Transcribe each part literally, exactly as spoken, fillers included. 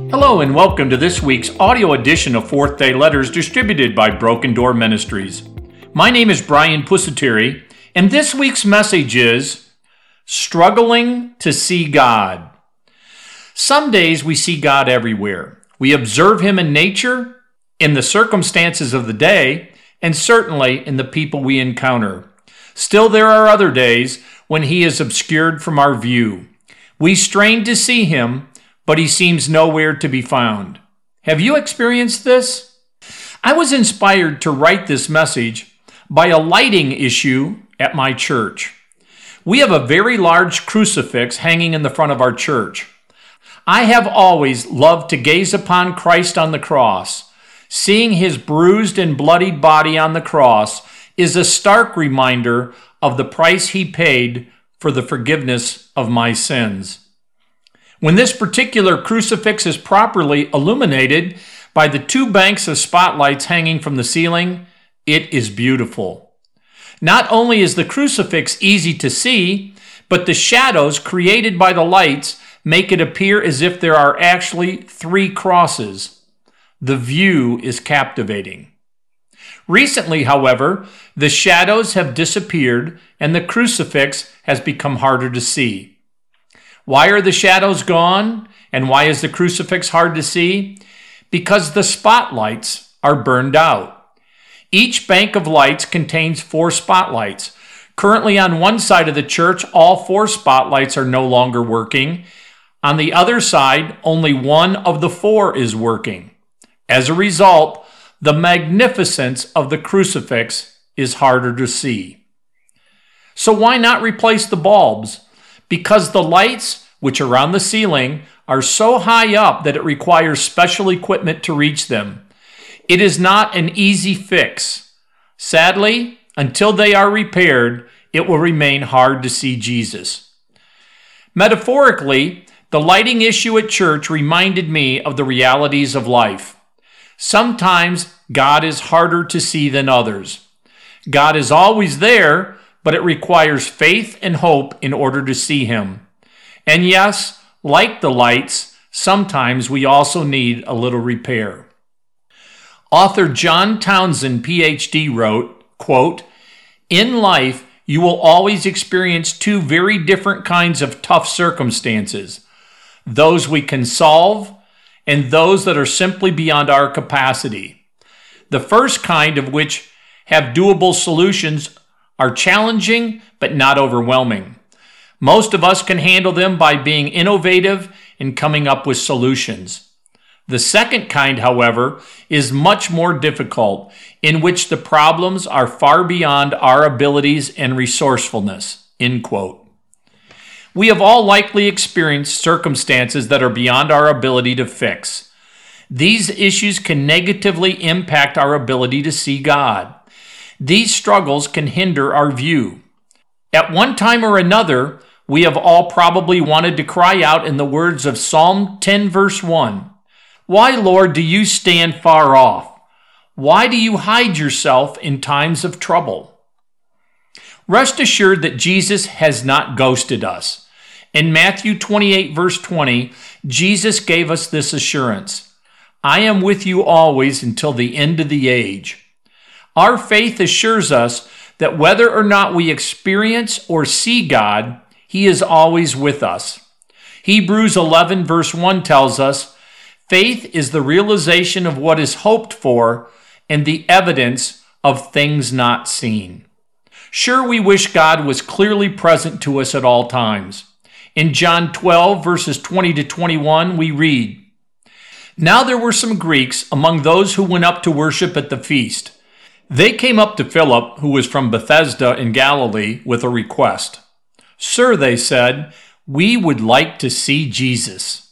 Hello and welcome to this week's audio edition of Fourth Day Letters distributed by Broken Door Ministries. My name is Brian Pusateri, and this week's message is Struggling to See God. Some days we see God everywhere. We observe Him in nature, in the circumstances of the day, and certainly in the people we encounter. Still, there are other days when He is obscured from our view. We strain to see Him, but He seems nowhere to be found. Have you experienced this? I was inspired to write this message by a lighting issue at my church. We have a very large crucifix hanging in the front of our church. I have always loved to gaze upon Christ on the cross. Seeing His bruised and bloodied body on the cross is a stark reminder of the price He paid for the forgiveness of my sins. When this particular crucifix is properly illuminated by the two banks of spotlights hanging from the ceiling, it is beautiful. Not only is the crucifix easy to see, but the shadows created by the lights make it appear as if there are actually three crosses. The view is captivating. Recently, however, the shadows have disappeared and the crucifix has become harder to see. Why are the shadows gone? And why is the crucifix hard to see? Because the spotlights are burned out. Each bank of lights contains four spotlights. Currently on one side of the church, all four spotlights are no longer working. On the other side, only one of the four is working. As a result, the magnificence of the crucifix is harder to see. So why not replace the bulbs? Because the lights, which are on the ceiling, are so high up that it requires special equipment to reach them. It is not an easy fix. Sadly, until they are repaired, it will remain hard to see Jesus. Metaphorically, the lighting issue at church reminded me of the realities of life. Sometimes God is harder to see than others. God is always there, but it requires faith and hope in order to see Him. And yes, like the lights, sometimes we also need a little repair. Author John Townsend, P H D, wrote, quote, "In life, you will always experience two very different kinds of tough circumstances, those we can solve and those that are simply beyond our capacity. The first kind, of which have doable solutions, are challenging but not overwhelming. Most of us can handle them by being innovative and coming up with solutions. The second kind, however, is much more difficult, in which the problems are far beyond our abilities and resourcefulness." End quote. We have all likely experienced circumstances that are beyond our ability to fix. These issues can negatively impact our ability to see God. These struggles can hinder our view. At one time or another, we have all probably wanted to cry out in the words of Psalm ten, verse one, "Why, Lord, do you stand far off? Why do you hide yourself in times of trouble?" Rest assured that Jesus has not ghosted us. In Matthew twenty-eight, verse twenty, Jesus gave us this assurance, "I am with you always until the end of the age." Our faith assures us that whether or not we experience or see God, He is always with us. Hebrews eleven, verse one tells us, "Faith is the realization of what is hoped for and the evidence of things not seen." Sure, we wish God was clearly present to us at all times. In John twelve, verses twenty to twenty-one, we read, "Now there were some Greeks among those who went up to worship at the feast. They came up to Philip, who was from Bethsaida in Galilee, with a request. 'Sir,' they said, 'we would like to see Jesus.'"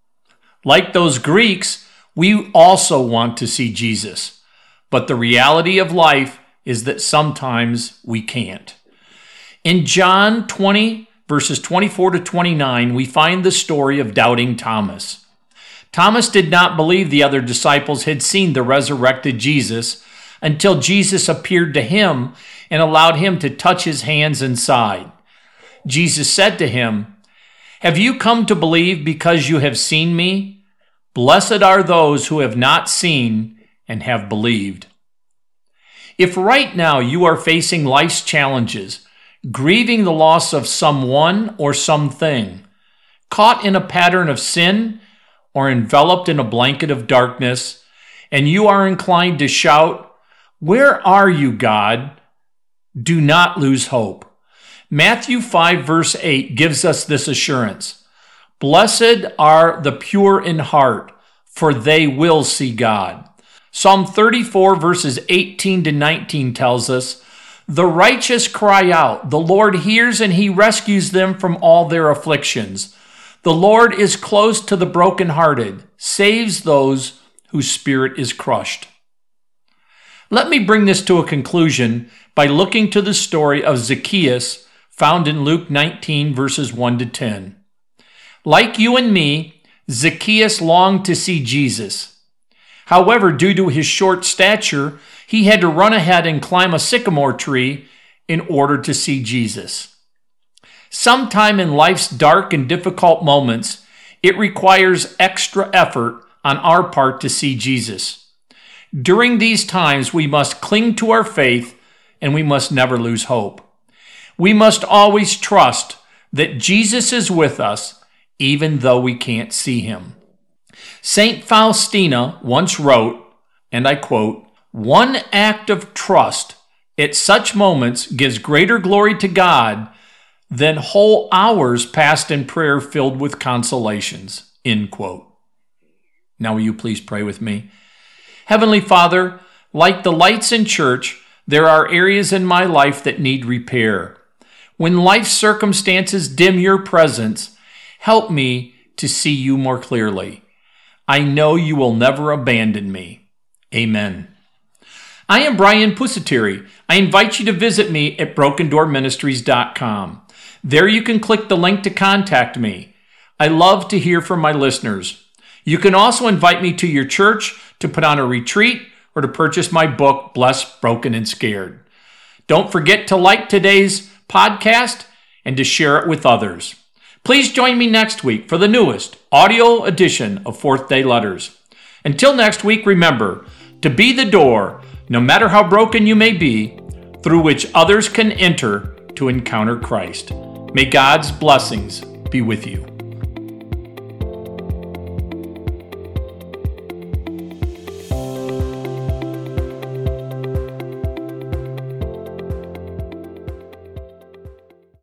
Like those Greeks, we also want to see Jesus. But the reality of life is that sometimes we can't. In John twenty, verses twenty-four to twenty-nine, we find the story of doubting Thomas. Thomas did not believe the other disciples had seen the resurrected Jesus until Jesus appeared to him and allowed him to touch his hands and side. Jesus said to him, "Have you come to believe because you have seen me? Blessed are those who have not seen and have believed. If right now you are facing life's challenges, grieving the loss of someone or something, caught in a pattern of sin or enveloped in a blanket of darkness, and you are inclined to shout, "Where are you, God?" do not lose hope. Matthew five verse eight gives us this assurance. Blessed are the pure in heart, for they will see God. Psalm thirty-four verses eighteen to nineteen tells us, the righteous cry out, the Lord hears and he rescues them from all their afflictions. The Lord is close to the brokenhearted, saves those whose spirit is crushed. Let me bring this to a conclusion by looking to the story of Zacchaeus found in Luke nineteen verses one to ten. Like you and me, Zacchaeus longed to see Jesus. However, due to his short stature, he had to run ahead and climb a sycamore tree in order to see Jesus. Sometime in life's dark and difficult moments, it requires extra effort on our part to see Jesus. During these times, we must cling to our faith and we must never lose hope. We must always trust that Jesus is with us, even though we can't see him. Saint Faustina once wrote, and I quote, "One act of trust at such moments gives greater glory to God than whole hours passed in prayer filled with consolations." End quote. Now will you please pray with me? Heavenly Father, like the lights in church, there are areas in my life that need repair. When life's circumstances dim your presence, help me to see you more clearly. I know you will never abandon me. Amen. I am Brian Pusateri. I invite you to visit me at broken door ministries dot com. There you can click the link to contact me. I love to hear from my listeners. You can also invite me to your church to put on a retreat or to purchase my book, Blessed, Broken, and Scared. Don't forget to like today's podcast and to share it with others. Please join me next week for the newest audio edition of Fourth Day Letters. Until next week, remember to be the door, no matter how broken you may be, through which others can enter to encounter Christ. May God's blessings be with you.